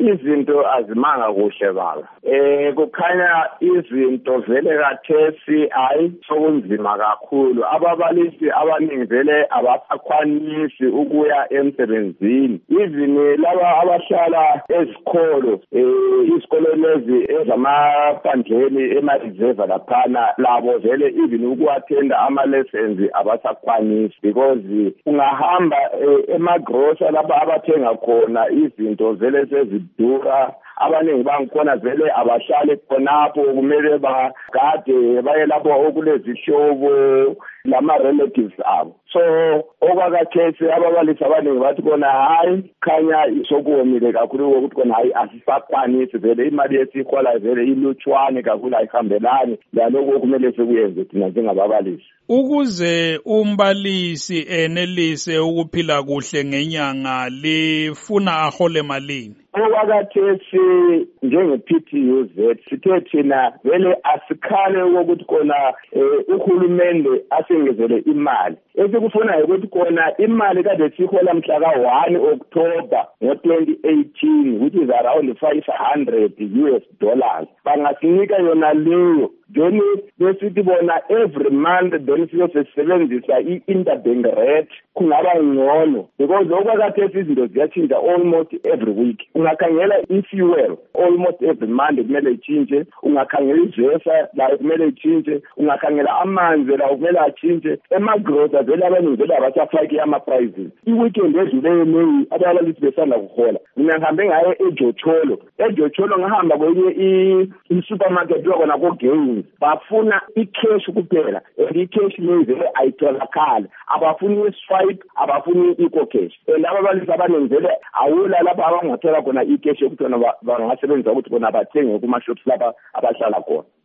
izinto azimanga kuhle baba. Kukhanya izinto vele kathesi hayi sokunzima kakhulu. Ababalisi abaningi vele abasakhwanisi ukuya emsebenzini. Even laba abahlala ezikolo, izikolo lezi ezamaphandleni ema-reserve laphana labo vele even ukuattenda ama-lessons abasakhwanisi because ungahamba emagrosa lapha abathenga khona izinto vele sezidura. Abaningi bangikhona vele abahlali khonapho kumele bagade baye lapho okulezihlobo lama-relatives abo. So okwakathesi ababalisi abaningi bathi khona hayi khanya sokuwomile kakhulu ukuthi khona hayi asisakhwanisi vele imali esiyihola vele ilutshwane kakhulu ayihambelani laloko kumele sikuyenze thina njengababalisi. Ukuze umbalisi enelise ukuphila kuhle ngenyanga lifuna ahole malini? Okwakathesi njenge-PTUZ sithe thina vele asikhale ukuthi khona uhulumende asengezele imali. Esikufuna ukuthi khona imali kade sihola mhla ka-1 October ngo-2018 which is around $500. Bangasinika yona leyo. Then besithi bona every month then siyosebenzisa i-interbank rate kungaba ngcono because okwakathesi izinto ziyachinja almost every week. Ungakhangela i-fuel almost every month kumele ichinje, ungakhangela ivesa la kumele ichinje, ungakhangela amanzi la kumele achinje, emagrosa vele abaningi vele abasafaki ama-prices. I-weekend edluleyo leyi ababalisi besanda kuhola mina ngihambe ngayo eJocholo ngahamba kwenye i-supermarket wakona ko-Gains bafuna i-cash kuphela and i-cash leyi vele ayitholakali, abafuni i-swipe, abafuni i-eco-cash. Laba abalisi abaningi vele awula lapha abangathola khona i-cash yokuthi bangasebenzisa ukuthi bona bathenge kuma-shops lapha abahlala khona.